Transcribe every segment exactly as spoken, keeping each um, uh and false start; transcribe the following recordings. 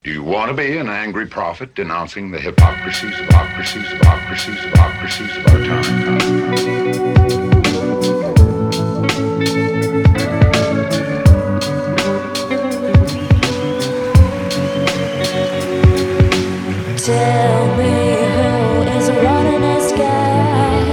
Do you want to be an angry prophet denouncing the hypocrisies, hypocrisies, hypocrisies, hypocrisies of our time? Tell me who is running the sky.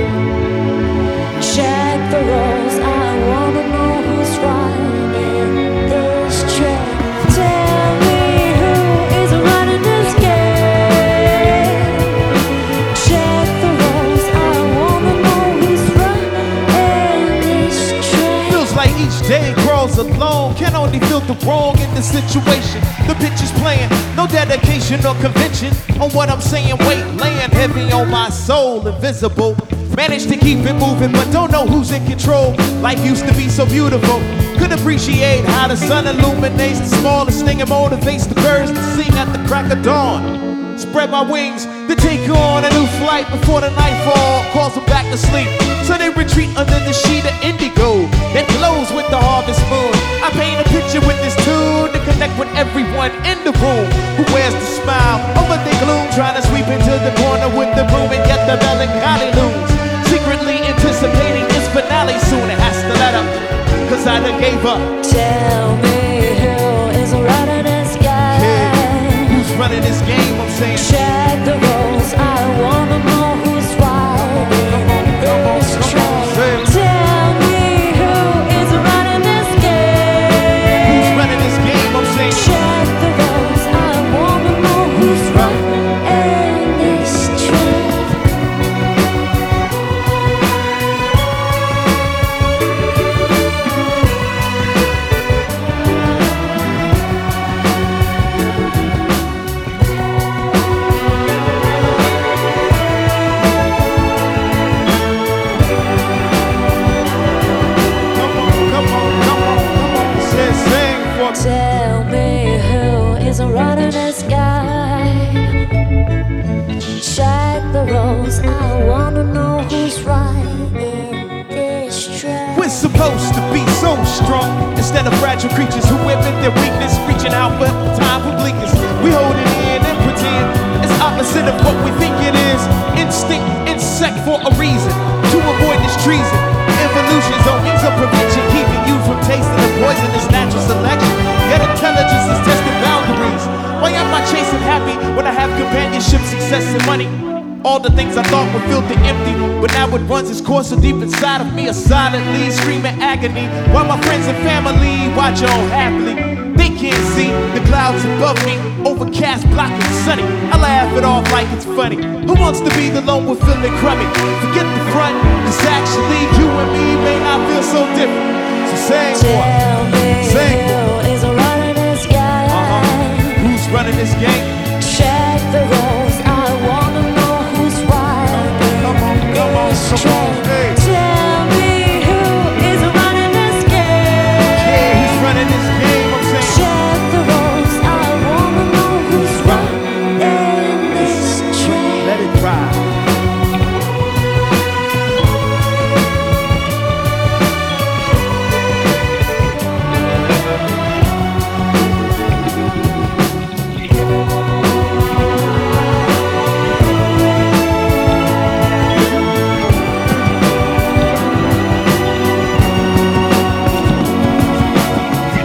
Check the roads, I wanna know who's riding this train. Tell me who is running the sky. Check the roads, I wanna know who's running this train. Feels like each day crawls alone. Can only feel the wrong in the situation. The pitch is playing, no dedication or convention on what I'm saying. Weight laying heavy on my soul, invisible. Managed to keep it moving, but don't know who's in control. Life used to be so beautiful. Could appreciate how the sun illuminates the smallest thing and motivates the birds to sing at the crack of dawn. Spread my wings to take on a new flight before the nightfall calls them back to sleep. So they retreat under the sheet of indigo that glows with the harvest moon. I paint a picture with this tune to connect with everyone in the room who wears the smile over the gloom, trying to sweep into the corner with the broom and get the melancholy looms. Secretly anticipating its finale soon. It has to let up, cause I done gave up. Tell me who is running this guy. Yeah. Who's running this game? I'm saying Check the roads, I wanna know who's riding this train. Tell me who is running this game. who's running this game? I'm saying Check the roads, I wanna know who's running this train. Come on, come on, come on, come on. Say, sing for me. Tell me who is running the sky. Check the roads, I wanna know who's riding this train. We're supposed to be so strong instead of fragile creatures who admit their weakness, reaching out but time for bleakness. We hold it in and pretend it's opposite of what we think it is. Instinct, insect for a reason to avoid this treason. Evolution's own means of prevention, keeping you from tasting the poisonous natural selection. Yet intelligence is testing boundaries. Why am I chasing happy when I have companionship, success, and money? All the things I thought were filthy empty, but now it runs its course so deep inside of me, a silently screaming agony. While my friends and family watch on happily, they can't see the clouds above me, overcast, black and sunny. I laugh it off like it's funny. Who wants to be the lone one feeling crummy? Forget the front, cause actually you and me may not feel so different. So sing Tell for me Sing. who is running this guy. uh-huh. Who's running this game?